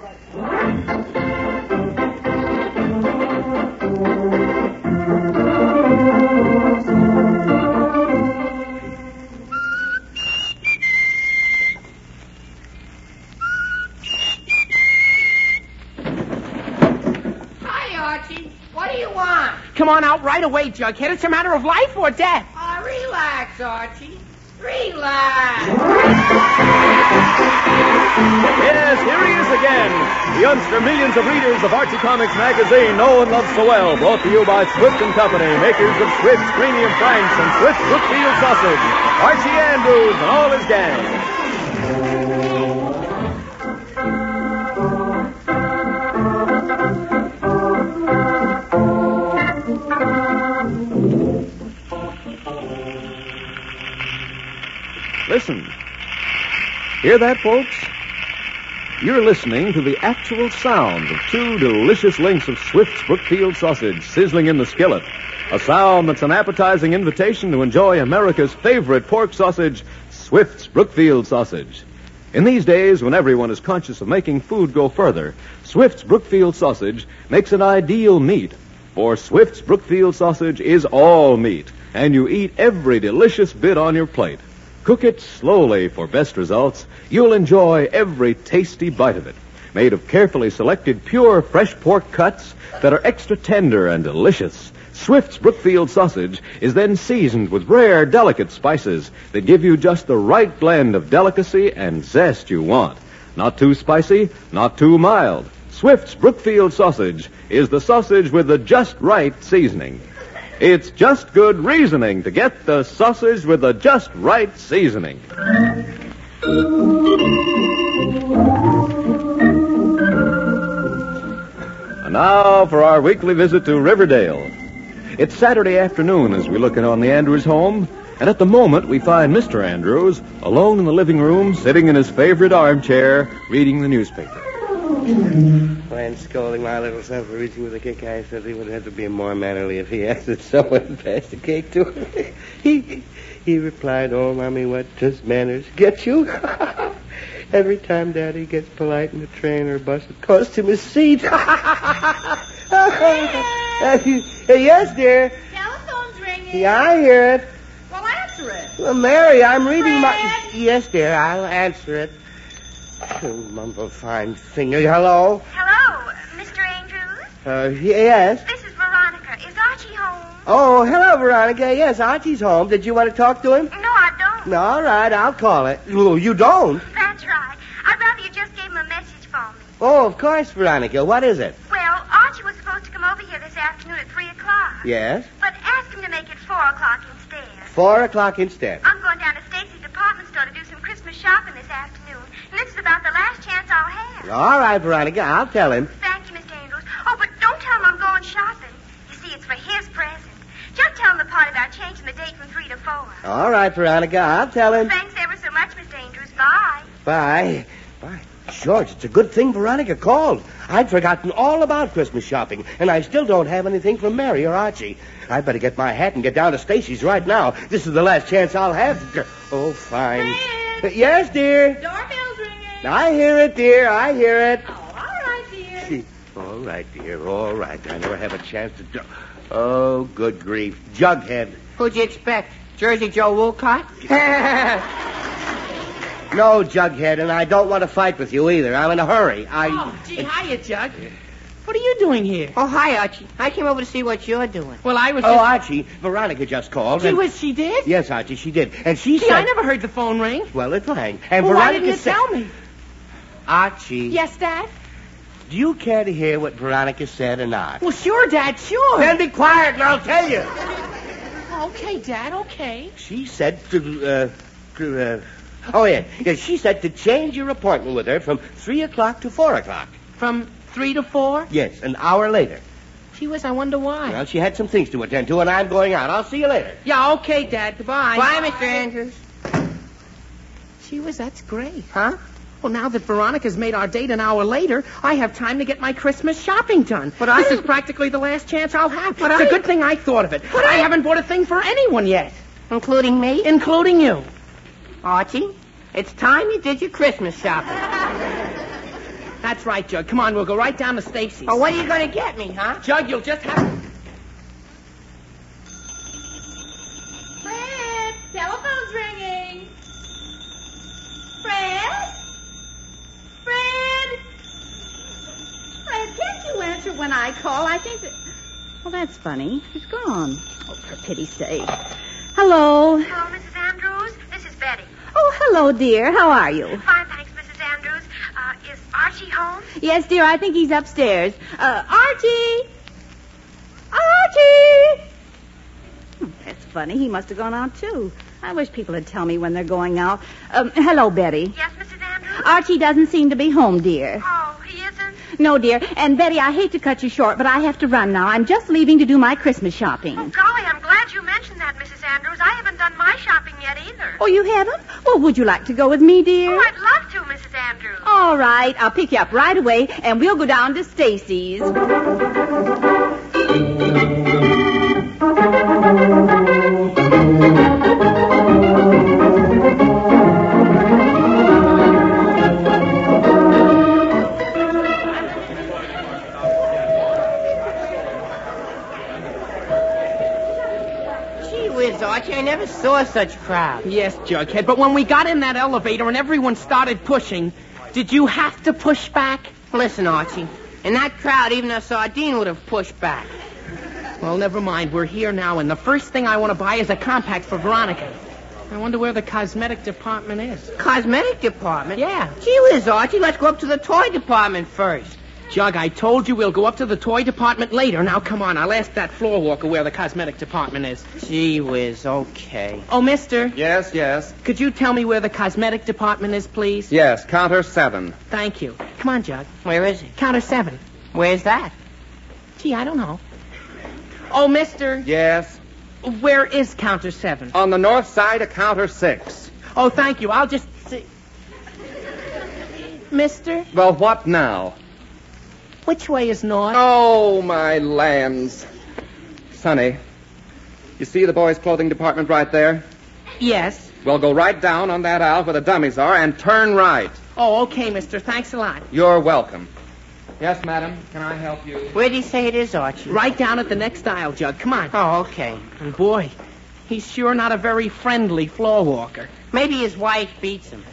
Come on out right away, Jughead. It's a matter of life or death. Relax, Archie. Relax. Yes, here he is again. The youngster millions of readers of Archie Comics magazine know and love so well. Brought to you by Swift & Company, makers of Swift's Premium Franks and Swift's Brookfield Sausage. Archie Andrews and all his gang. Listen. Hear that, folks? You're listening to the actual sound of 2 delicious links of Swift's Brookfield sausage sizzling in the skillet. A sound that's an appetizing invitation to enjoy America's favorite pork sausage, Swift's Brookfield sausage. In these days, when everyone is conscious of making food go further, Swift's Brookfield sausage makes an ideal meat. For Swift's Brookfield sausage is all meat, and you eat every delicious bit on your plate. Cook it slowly for best results. You'll enjoy every tasty bite of it. Made of carefully selected pure fresh pork cuts that are extra tender and delicious. Swift's Brookfield sausage is then seasoned with rare, delicate spices that give you just the right blend of delicacy and zest you want. Not too spicy, not too mild. Swift's Brookfield sausage is the sausage with the just right seasoning. It's just good reasoning to get the sausage with the just right seasoning. And now for our weekly visit to Riverdale. It's Saturday afternoon as we look in on the Andrews home, and at the moment we find Mr. Andrews alone in the living room, sitting in his favorite armchair, reading the newspaper. When scolding my little son for reaching with a cake, I said he would have to be more mannerly if he asked that someone pass the cake to him. He replied, "Oh, Mommy, what does manners get you?" Every time Daddy gets polite in the train or bus, it costs him his seat. Yes, dear. Telephone's ringing. Yeah, I hear it. Well, answer it. Well, Mary, I'm reading my... Fred? Yes, dear, I'll answer it. Oh, mumble fine finger. Hello? Hello, Mr. Andrews? Yes. This is Veronica. Is Archie home? Oh, hello, Veronica. Yes, Archie's home. Did you want to talk to him? No, I don't. All right, I'll call it. Well, you don't? That's right. I'd rather you just gave him a message for me. Oh, of course, Veronica. What is it? Well, Archie was supposed to come over here this afternoon at 3 o'clock. Yes? But ask him to make it 4 o'clock instead. 4 o'clock instead. I'm going down to Stacy's department store to do some Christmas shopping this afternoon. And this is about the last chance I'll have. All right, Veronica. I'll tell him. Thank you, Mr. Andrews. Oh, but don't tell him I'm going shopping. You see, it's for his present. Just tell him the part about changing the date from 3 to 4. All right, Veronica. I'll tell him. Thanks ever so much, Mr. Andrews. Bye. Bye. Bye. George, it's a good thing Veronica called. I'd forgotten all about Christmas shopping, and I still don't have anything from Mary or Archie. I'd better get my hat and get down to Stacy's right now. This is the last chance I'll have. Oh, fine. Fred. Yes, dear. Doorbell's ringing. I hear it, dear. I hear it. Oh, all right, dear. All right, dear. All right. I never have a chance to do... Oh, good grief. Jughead. Who'd you expect? Jersey Joe Woolcott? No, Jughead, and I don't want to fight with you either. I'm in a hurry. Oh, gee, hiya, Jug. What are you doing here? Oh, hi, Archie. I came over to see what you're doing. Well, I was Oh, just... Archie, Veronica just called. Gee and- whiz, she did? Yes, Archie, she did. And she Gee, said... I never heard the phone ring. Well, it rang. And Well, Veronica why didn't you said... tell me? Archie, Yes, Dad? do you care to hear what Veronica said or not? Well, sure, Dad, sure. Then be quiet and I'll tell you. Okay, Dad, okay. She said Oh, yeah. She said to change your appointment with her from 3 o'clock to 4 o'clock. From 3 to 4? Yes, an hour later. Gee whiz, I wonder why. Well, she had some things to attend to, and I'm going out. I'll see you later. Yeah, okay, Dad. Goodbye. Bye, Mr. Andrews. Gee whiz, that's great. Huh? Well, now that Veronica's made our date an hour later, I have time to get my Christmas shopping done. But this is practically the last chance I'll have. But it's a good thing I thought of it. But I haven't bought a thing for anyone yet. Including me? Including you. Archie, it's time you did your Christmas shopping. That That's right, Jug. Come on, we'll go right down to Stacy's. Oh, what are you going to get me, huh? Jug, you'll just have... Fred, telephone's ringing. Fred? Fred? Fred, can't you answer when I call? I think that... Well, that's funny. He's gone. Oh, for pity's sake. Hello. Hello, Mrs. Andrews. This is Betty. Oh, hello, dear. How are you? Fine, thanks, Mrs. Andrews. Is Archie home? Yes, dear, I think he's upstairs. Archie! Archie! That's funny. He must have gone out, too. I wish people would tell me when they're going out. Hello, Betty. Yes, Mrs. Andrews? Archie doesn't seem to be home, dear. Oh, he isn't? No, dear. And, Betty, I hate to cut you short, but I have to run now. I'm just leaving to do my Christmas shopping. Oh, golly, I'm glad you mentioned that, Mrs. Andrews. I haven't done my shopping yet either. Oh, you haven't? Well, would you like to go with me, dear? Oh, I'd love to, Mrs. Andrews. All right. I'll pick you up right away, and we'll go down to Stacy's. Gee whiz, Archie, I never saw such crowd. Yes, Jughead, but when we got in that elevator and everyone started pushing, did you have to push back? Listen, Archie, in that crowd, even a sardine would have pushed back. Well, never mind. We're here now, and the first thing I want to buy is a compact for Veronica. I wonder where the cosmetic department is. Cosmetic department? Yeah. Gee whiz, Archie, let's go up to the toy department first. Jug, I told you we'll go up to the toy department later. Now, come on. I'll ask that floor walker where the cosmetic department is. Gee whiz, okay. Oh, mister. Yes. Could you tell me where the cosmetic department is, please? Yes, counter 7. Thank you. Come on, Jug. Where is it? Counter 7. Where's that? Gee, I don't know. Oh, mister. Yes. Where is counter 7? On the north side of counter 6. Oh, thank you. I'll just see. Mister, Well, what now? which way is north? Oh, my lands. Sonny, you see the boys' clothing department right there? Yes. Well, go right down on that aisle where the dummies are and turn right. Oh, okay, mister. Thanks a lot. You're welcome. Yes, madam. Can I help you? Where do you say it is, Archie? Right down at the next aisle, Jug. Come on. Oh, okay. And boy, he's sure not a very friendly floor walker. Maybe his wife beats him.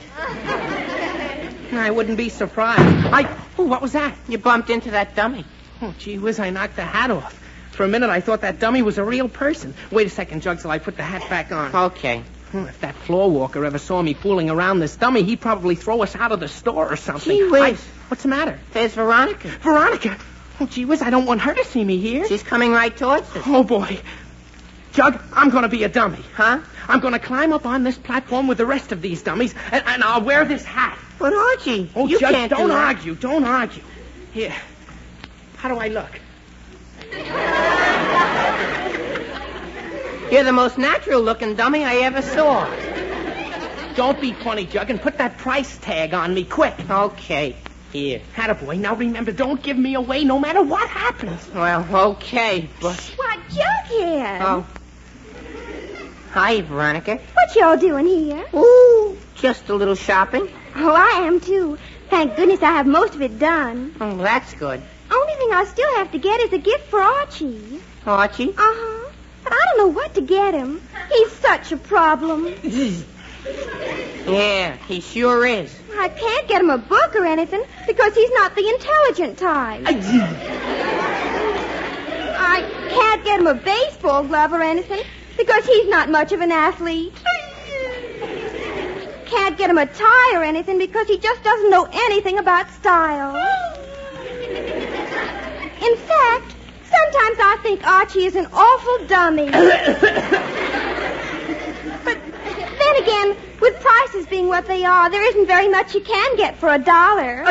I wouldn't be surprised. Oh, what was that? You bumped into that dummy. Oh, gee whiz, I knocked the hat off. For a minute, I thought that dummy was a real person. Wait a second, Jug, till I put the hat back on. Okay. If that floor walker ever saw me fooling around this dummy, he'd probably throw us out of the store or something. Gee whiz. What's the matter? There's Veronica. Veronica! Oh, gee whiz, I don't want her to see me here. She's coming right towards us. Oh, boy. Jug, I'm going to be a dummy. Huh? I'm going to climb up on this platform with the rest of these dummies, and I'll wear this hat. But, Archie, Oh, you Jug, can't don't do that. argue. Don't argue. Here. How do I look? You're the most natural-looking dummy I ever saw. Don't be funny, Jug, and put that price tag on me quick. Okay. Here. Attaboy. Now remember, don't give me away no matter what happens. Well, okay, but... Why, Jughead. Oh. Hi, Veronica. What y'all doing here? Ooh, just a little shopping. Oh, I am, too. Thank goodness I have most of it done. Oh, that's good. Only thing I still have to get is a gift for Archie. Archie? Uh-huh. But I don't know what to get him. He's such a problem. Yeah, he sure is. I can't get him a book or anything because he's not the intelligent type. I can't get him a baseball glove or anything because he's not much of an athlete. Can't get him a tie or anything because he just doesn't know anything about style. In fact, sometimes I think Archie is an awful dummy. But then again, with prices being what they are, there isn't very much you can get for $1.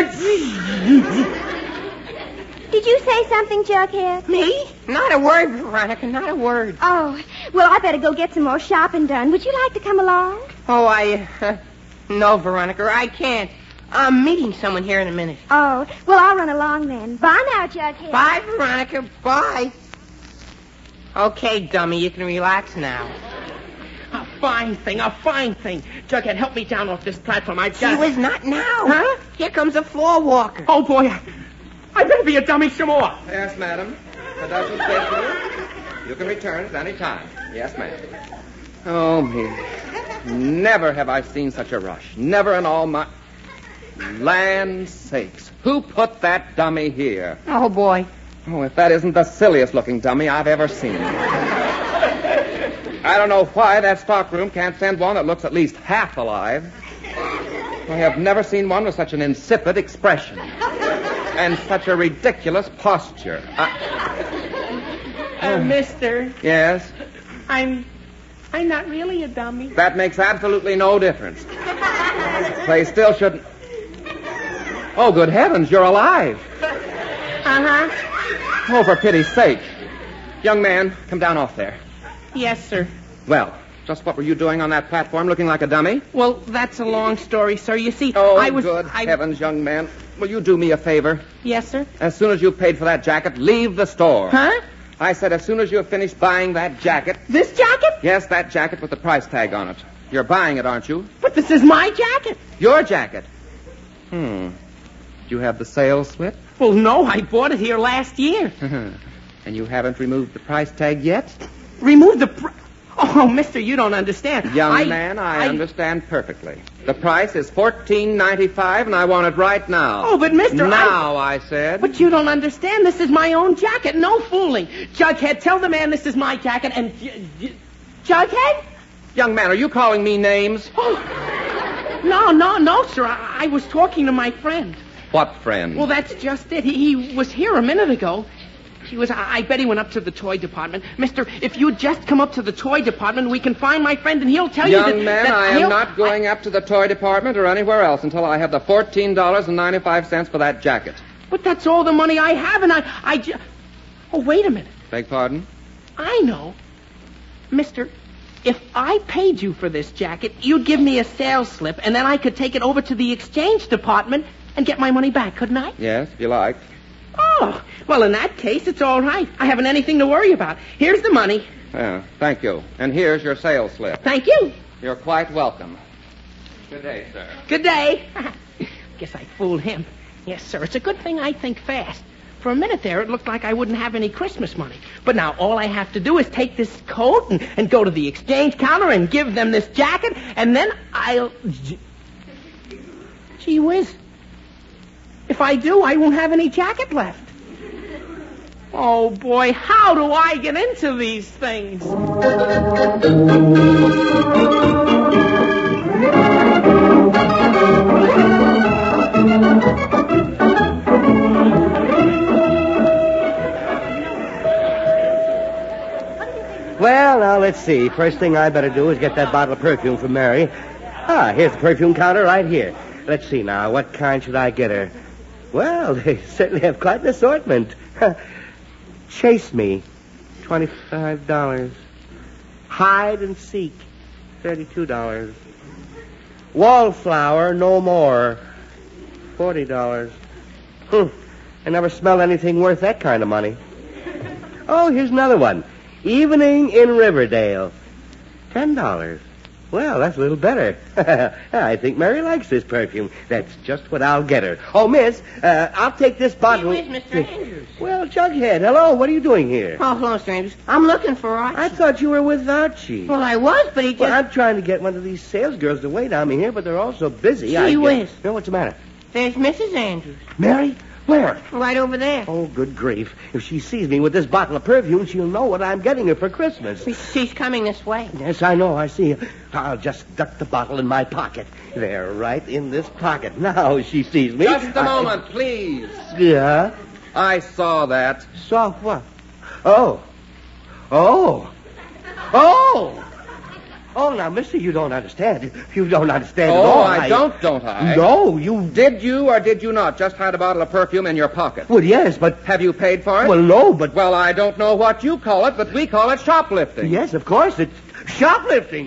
Did you say something, Jughead? Me? Not a word, Veronica, not a word. Oh, well, I better go get some more shopping done. Would you like to come along? Oh, no, Veronica, I can't. I'm meeting someone here in a minute. Oh, well, I'll run along then. Bye now, Jughead. Bye, Veronica, bye. Okay, dummy, you can relax now. fine thing, a fine thing. Jughead, help me down off this platform. I've Gee got... whiz, not now. Huh? Here comes a floor walker. Oh, boy, I better be a dummy some more. Yes, madam. If it doesn't fit you can return at any time. Yes, ma'am. Oh, me. Never have I seen such a rush. Never in all my... Land sakes. Who put that dummy here? Oh, boy. Oh, if that isn't the silliest looking dummy I've ever seen. I don't know why that stockroom can't send one that looks at least half alive. I have never seen one with such an insipid expression. And such a ridiculous posture. Mister, Yes? I'm not really a dummy. That makes absolutely no difference. They still shouldn't... Oh, good heavens, you're alive. Uh-huh. Oh, for pity's sake. Young man, come down off there. Yes, sir. Well, just what were you doing on that platform looking like a dummy? Well, that's a long story, sir. You see, Oh, I was... good heavens, young man. Will you do me a favor? Yes, sir. As soon as you've paid for that jacket, leave the store. Huh? I said as soon as you've finished buying that jacket... This jacket? Yes, that jacket with the price tag on it. You're buying it, aren't you? But this is my jacket. Your jacket. Do you have the sales slip? Well, no, I bought it here last year. And you haven't removed the price tag yet? Remove the... Oh, mister, you don't understand. Young man, I understand perfectly. The price is $14.95, and I want it right now. Oh, but mister, Now, I said. But you don't understand. This is my own jacket. No fooling. Jughead, tell the man this is my jacket, and... Jughead? Young man, are you calling me names? Oh, no, sir. I was talking to my friend. What friend? Well, that's just it. He was here a minute ago. I bet he went up to the toy department. Mister, if you'd just come up to the toy department, we can find my friend, and he'll tell you that... Young man, I am not going up to the toy department or anywhere else until I have the $14.95 for that jacket. But that's all the money I have, and Oh, wait a minute. Beg pardon? I know. Mister, if I paid you for this jacket, you'd give me a sales slip, and then I could take it over to the exchange department and get my money back, couldn't I? Yes, if you like. Oh, well, in that case, it's all right. I haven't anything to worry about. Here's the money. Yeah, thank you. And here's your sales slip. Thank you. You're quite welcome. Good day, sir. Good day. Guess I fooled him. Yes, sir. It's a good thing I think fast. For a minute there, it looked like I wouldn't have any Christmas money. But now all I have to do is take this coat and go to the exchange counter and give them this jacket, and then I'll... Gee whiz. If I do, I won't have any jacket left. Oh, boy, how do I get into these things? Well, now, let's see. First thing I better do is get that bottle of perfume for Mary. Here's the perfume counter right here. Let's see now. What kind should I get her? Well, they certainly have quite an assortment. Chase Me, $25. Hide and Seek, $32. Wallflower, No More, $40. I never smelled anything worth that kind of money. Oh, here's another one. Evening in Riverdale, $10. Well, that's a little better. I think Mary likes this perfume. That's just what I'll get her. Oh, miss, I'll take this bottle. Hey, where's Mr. Andrews? Well, Jughead, hello. What are you doing here? Oh, hello, Mr. Andrews. I'm looking for Archie. I thought you were with Archie. Well, I was, but he just... Well, I'm trying to get one of these sales girls to wait on me here, but they're all so busy. Gee whiz. No, what's the matter? There's Mrs. Andrews. Mary? Where? Right over there. Oh, good grief. If she sees me with this bottle of perfume, she'll know what I'm getting her for Christmas. She's coming this way. Yes, I know. I see. I'll just duck the bottle in my pocket. There, right in this pocket. Now she sees me. Just a moment, please. Yeah? I saw that. Saw what? Oh. Oh. Oh! Oh, now, mister, you don't understand. You don't understand at all. Oh, I don't I? No, you... Did you or did you not just hide a bottle of perfume in your pocket? Well, yes, but... Have you paid for it? Well, no, but... Well, I don't know what you call it, but we call it shoplifting. Yes, of course, it's shoplifting.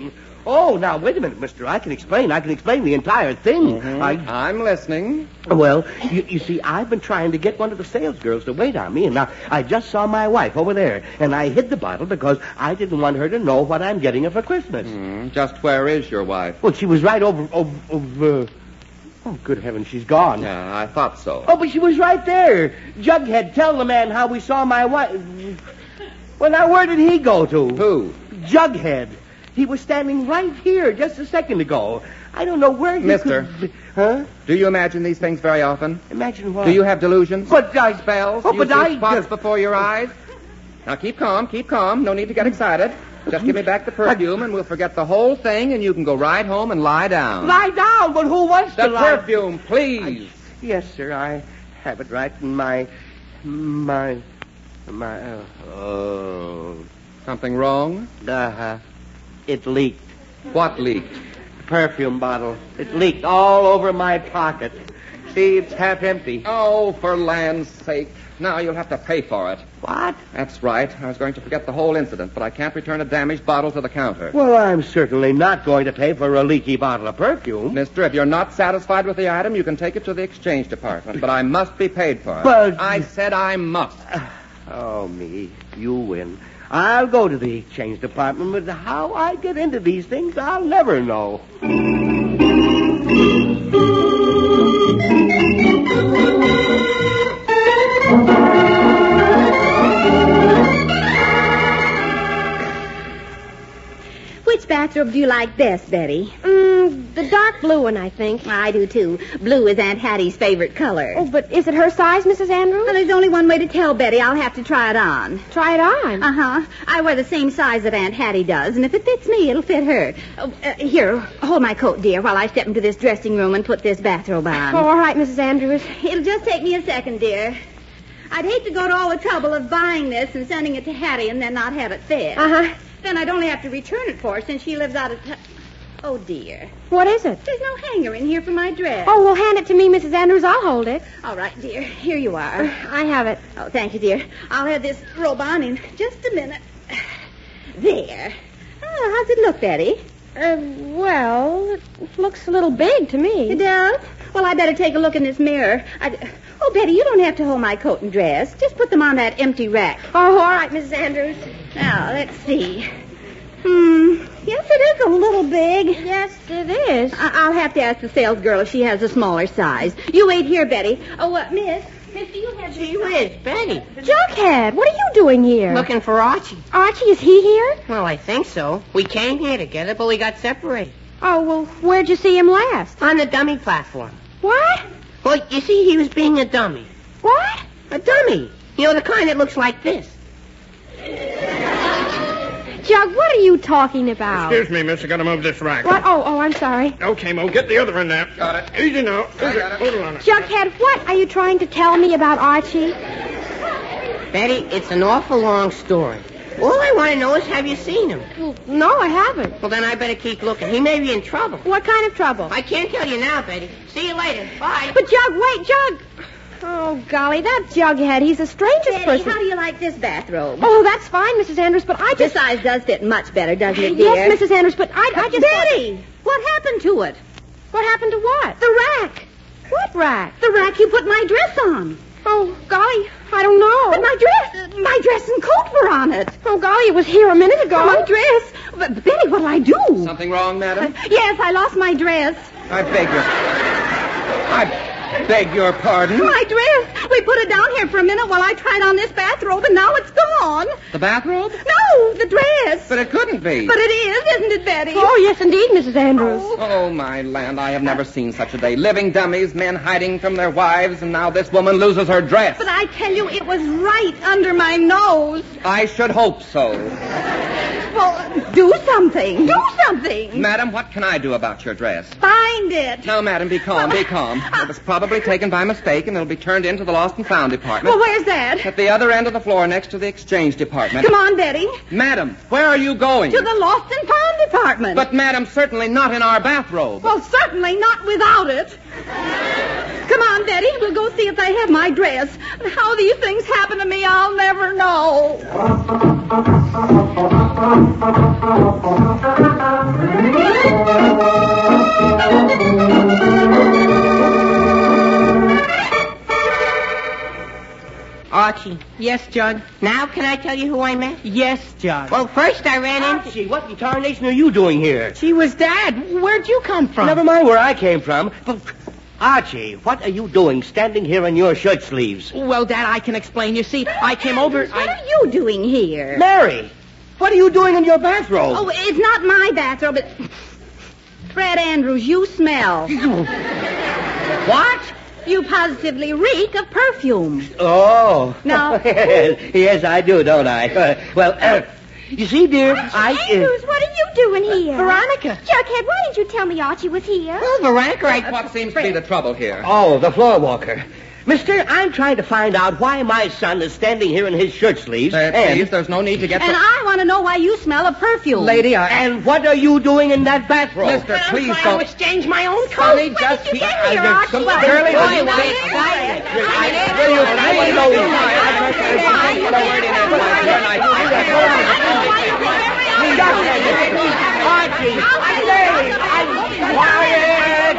Oh, now, wait a minute, mister. I can explain the entire thing. I'm listening. Well, you see, I've been trying to get one of the sales girls to wait on me, and now I just saw my wife over there, and I hid the bottle because I didn't want her to know what I'm getting her for Christmas. Just where is your wife? Well, she was right over... Oh, good heavens, she's gone. Yeah, I thought so. Oh, but she was right there. Jughead, tell the man how we saw my wife. Well, now, where did he go to? Who? Jughead. He was standing right here just a second ago. I don't know where he Mister. could... Huh? Do you imagine these things very often? Imagine what? Do you have delusions? But I... Spells? Oh, Do you but see I... spots before your eyes? Now, keep calm. No need to get excited. Just give me back the perfume, and we'll forget the whole thing, and you can go right home and lie down. Lie down? But who wants The to lie? perfume, please. Yes, sir, I have it right in my... Something wrong? Uh-huh. It leaked. What leaked? The perfume bottle. It leaked all over my pocket. See, it's half empty. Oh, for land's sake. Now you'll have to pay for it. What? That's right. I was going to forget the whole incident, but I can't return a damaged bottle to the counter. Well, I'm certainly not going to pay for a leaky bottle of perfume. Mister, if you're not satisfied with the item, you can take it to the exchange department, but I must be paid for it. But... I said I must. Oh, me. You win. I'll go to the exchange department, but how I get into these things, I'll never know. Which bathrobe do you like best, Betty? The dark blue one, I think. I do, too. Blue is Aunt Hattie's favorite color. Oh, but is it her size, Mrs. Andrews? Well, there's only one way to tell, Betty. I'll have to try it on. Try it on. Uh-huh. I wear the same size that Aunt Hattie does, and if it fits me, it'll fit her. Here, hold my coat, dear, while I step into this dressing room and put this bathrobe on. Oh, all right, Mrs. Andrews. It'll just take me a second, dear. I'd hate to go to all the trouble of buying this and sending it to Hattie and then not have it fit. Uh-huh. Then I'd only have to return it for her since she lives out of town. Oh, dear. What is it? There's no hanger in here for my dress. Oh, well, hand it to me, Mrs. Andrews. I'll hold it. All right, dear. Here you are. I have it. Oh, thank you, dear. I'll have this robe on in just a minute. There. Oh, how's it look, Betty? Well, it looks a little big to me. It does? Well, I better take a look in this mirror. Oh, Betty, you don't have to hold my coat and dress. Just put them on that empty rack. Oh, all right, Mrs. Andrews. Now, let's see. Yes, it is a little big. Yes, it is. I'll have to ask the sales girl if she has a smaller size. You wait here, Betty. Oh, Miss, do you have... Gee whiz, Betty. Jughead, what are you doing here? Looking for Archie. Archie, is he here? Well, I think so. We came here together, but we got separated. Oh, well, where'd you see him last? On the dummy platform. What? Well, you see, he was being a dummy. What? A dummy. You know, the kind that looks like this. Jug, what are you talking about? Excuse me, miss. I gotta move this rack. What? Oh, I'm sorry. Okay, Mo, get the other end there. Got it. Easy now. I got it. Hold on. Jughead, what are you trying to tell me about Archie? Betty, it's an awful long story. All I want to know is, have you seen him? Well, no, I haven't. Well, then I better keep looking. He may be in trouble. What kind of trouble? I can't tell you now, Betty. See you later. Bye. But, Jug, wait, Jug. Oh, golly, that Jughead, he's the strangest Betty, person. how do you like this bathrobe? Oh, that's fine, Mrs. Andrews, but I This just... size does fit much better, doesn't it, dear? Yes, Mrs. Andrews, but I just... Betty, what happened to it? What happened to what? The rack. What rack? The rack you put my dress on. Oh, golly, I don't know. But my dress and coat were on it. Oh, golly, it was here a minute ago. My dress. But, Betty, what'll I do? Something wrong, madam? Yes, I lost my dress. I beg your pardon? My dress. We put it down here for a minute while I tried on this bathrobe, and now it's gone. The bathrobe? No, the dress. But it couldn't be. But it is, isn't it, Betty? Oh, yes, indeed, Mrs. Andrews. Oh, my land, I have never seen such a day. Living dummies, men hiding from their wives, and now this woman loses her dress. But I tell you, it was right under my nose. I should hope so. Well, do something. Do something. Madam, what can I do about your dress? Find it. Now, madam, be calm, be calm. It was probably taken by mistake, and it'll be turned into the lost and found department. Well, where's that? At the other end of the floor, next to the exchange department. Come on, Betty. Madam, where are you going? To the lost and found department. But, madam, certainly not in our bathrobe. Well, certainly not without it. Come on, Betty. We'll go see if they have my dress. And how these things happen to me, I'll never know. Archie, Yes, Jug? now can I tell you who I met? Yes, Jug. Well, first I ran into... Archie, what in tarnation are you doing here? She was Dad. Where'd you come from? Never mind where I came from. But, Archie, what are you doing standing here in your shirt sleeves? Well, Dad, I can explain. You see, I came over... What are you doing here? Mary, what are you doing in your bathrobe? Oh, it's not my bathrobe. Fred Andrews, you smell. What? You positively reek of perfume. Oh. No. Yes, I do, don't I? You see, dear, Andrews, what are you doing here? Veronica. Jughead, why didn't you tell me Archie was here? Well, Veronica, What seems to be the trouble here? Oh, the floor walker. Mister, I'm trying to find out why my son is standing here in his shirt sleeves. Please, there's no need to get... And I want to know why you smell of perfume. Lady, And what are you doing in that bathrobe? Mister, I'm please trying don't... to exchange my own coat. Sonny, just... did you get here, there's Archie? some- Well, Shirley, boy, will you well, please- quiet. Will you please don't be quiet? I'm going to put a word in edgewise here, and I... Archie, quiet!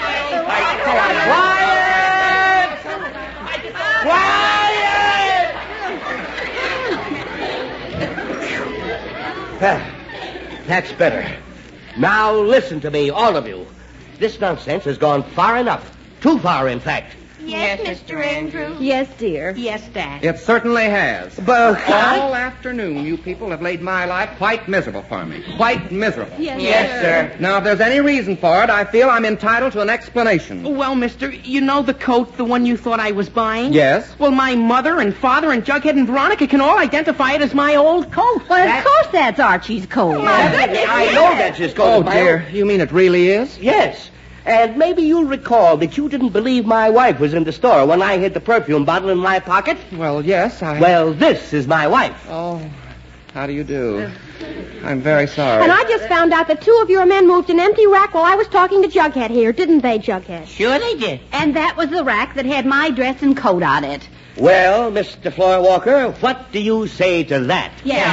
That's better. Now listen to me, all of you. This nonsense has gone far enough. Too far, in fact. Yes, Mr. Andrews. Yes, dear. Yes, Dad. It certainly has. But All afternoon, you people have made my life quite miserable for me. Quite miserable. Yes, sir. Now, if there's any reason for it, I feel I'm entitled to an explanation. Well, mister, you know the coat, the one you thought I was buying? Yes? Well, my mother and father and Jughead and Veronica can all identify it as my old coat. Well, of course that's Archie's coat. I know that's his coat. Oh, my dear. own. You mean it really is? Yes. And maybe you'll recall that you didn't believe my wife was in the store when I hid the perfume bottle in my pocket. Well, yes, I... Well, this is my wife. Oh, how do you do? I'm very sorry. And I just found out that 2 of your men moved an empty rack while I was talking to Jughead here, didn't they, Jughead? Sure they did. And that was the rack that had my dress and coat on it. Well, Mr. Floor Walker, what do you say to that?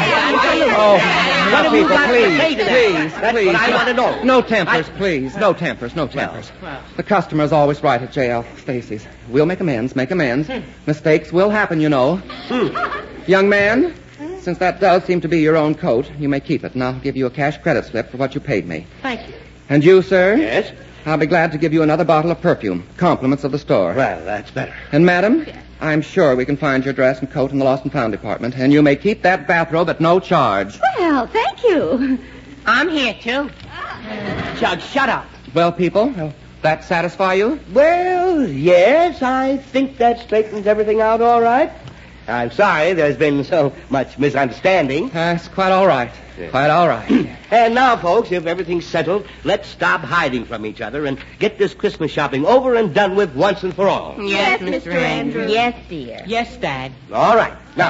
Oh, What have you people, got to please, say to that? please, That's please. what I want to know. No tempers, please. No tempers, no tempers. The customer's always right at J.L. Stacy's. We'll make amends, make amends. Mistakes will happen, you know. Young man, since that does seem to be your own coat, you may keep it, and I'll give you a cash credit slip for what you paid me. Thank you. And you, sir? Yes? I'll be glad to give you another bottle of perfume. Compliments of the store. Well, that's better. And, madam, I'm sure we can find your dress and coat in the lost and found department, and you may keep that bathrobe at no charge. Well, thank you. I'm here, too. Jug, shut up. Well, people, will that satisfy you? Well, yes, I think that straightens everything out all right. I'm sorry there's been so much misunderstanding. That's quite all right. Quite all right. And now, folks, if everything's settled, let's stop hiding from each other and get this Christmas shopping over and done with once and for all. Yes, Mr. Andrews. Yes, dear. Yes, Dad. All right. Now,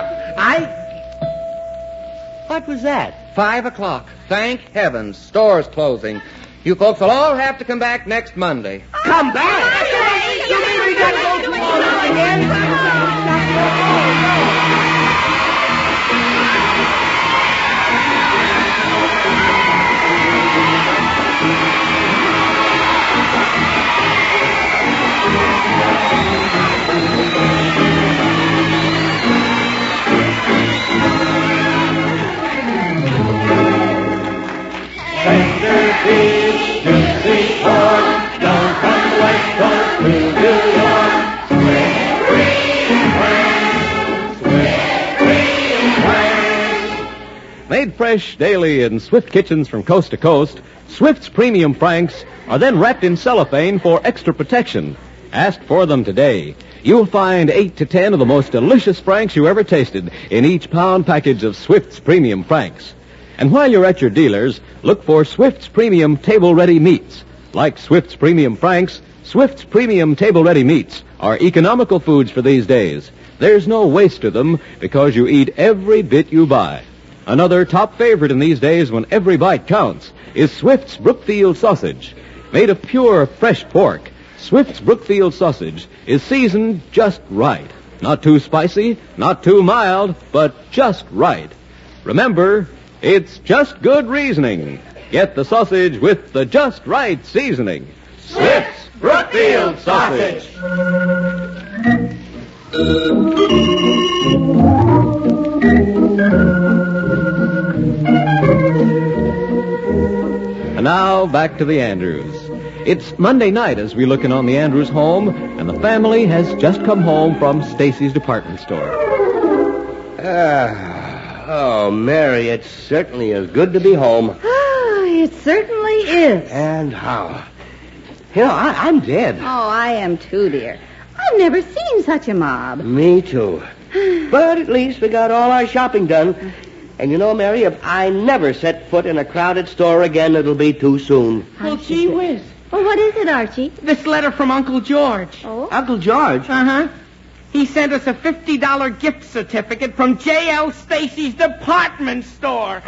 What was that? 5 o'clock. Thank heavens. Store's closing. You folks will all have to come back next Monday. Come back! You mean we gotta go tomorrow again? Made fresh daily in Swift kitchens from coast to coast, Swift's premium Franks are then wrapped in cellophane for extra protection. Ask for them today. You'll find 8 to 10 of the most delicious Franks you ever tasted in each pound package of Swift's premium Franks. And while you're at your dealers, look for Swift's premium table-ready meats. Like Swift's premium Franks, Swift's premium table-ready meats are economical foods for these days. There's no waste to them because you eat every bit you buy. Another top favorite in these days when every bite counts is Swift's Brookfield sausage. Made of pure, fresh pork, Swift's Brookfield sausage is seasoned just right. Not too spicy, not too mild, but just right. Remember, it's just good reasoning. Get the sausage with the just right seasoning. Swift's Brookfield sausage. And now, back to the Andrews. It's Monday night as we look in on the Andrews home, and the family has just come home from Stacy's department store. Oh, Mary, it certainly is good to be home. Oh, it certainly is. And how? You know, I'm dead. Oh, I am too, dear. I've never seen such a mob. Me too. But at least we got all our shopping done. And you know, Mary, if I never set foot in a crowded store again, it'll be too soon. Well, gee whiz. Well, what is it, Archie? This letter from Uncle George. Oh? Uncle George? Uh-huh. He sent us a $50 gift certificate from J.L. Stacy's department store.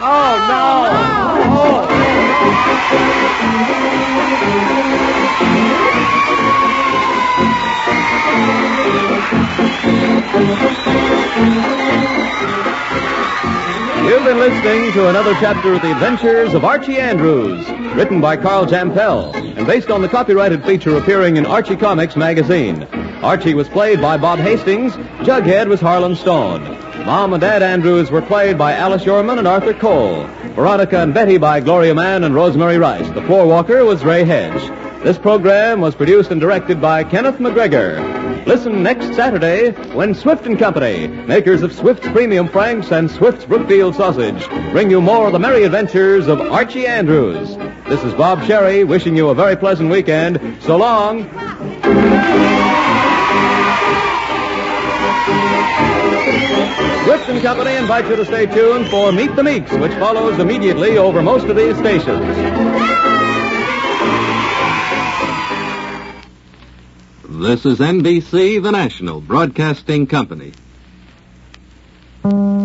You've been listening to another chapter of the Adventures of Archie Andrews, written by Carl Jampel, and based on the copyrighted feature appearing in Archie Comics magazine. Archie was played by Bob Hastings. Jughead was Harlan Stone. Mom and Dad Andrews were played by Alice Yorman and Arthur Cole. Veronica and Betty by Gloria Mann and Rosemary Rice. The floor walker was Ray Hedge. This program was produced and directed by Kenneth McGregor. Listen next Saturday when Swift & Company, makers of Swift's Premium Franks and Swift's Brookfield Sausage, bring you more of the merry adventures of Archie Andrews. This is Bob Sherry wishing you a very pleasant weekend. So long. Swift & Company invite you to stay tuned for Meet the Meeks, which follows immediately over most of these stations. This is NBC, the national broadcasting company.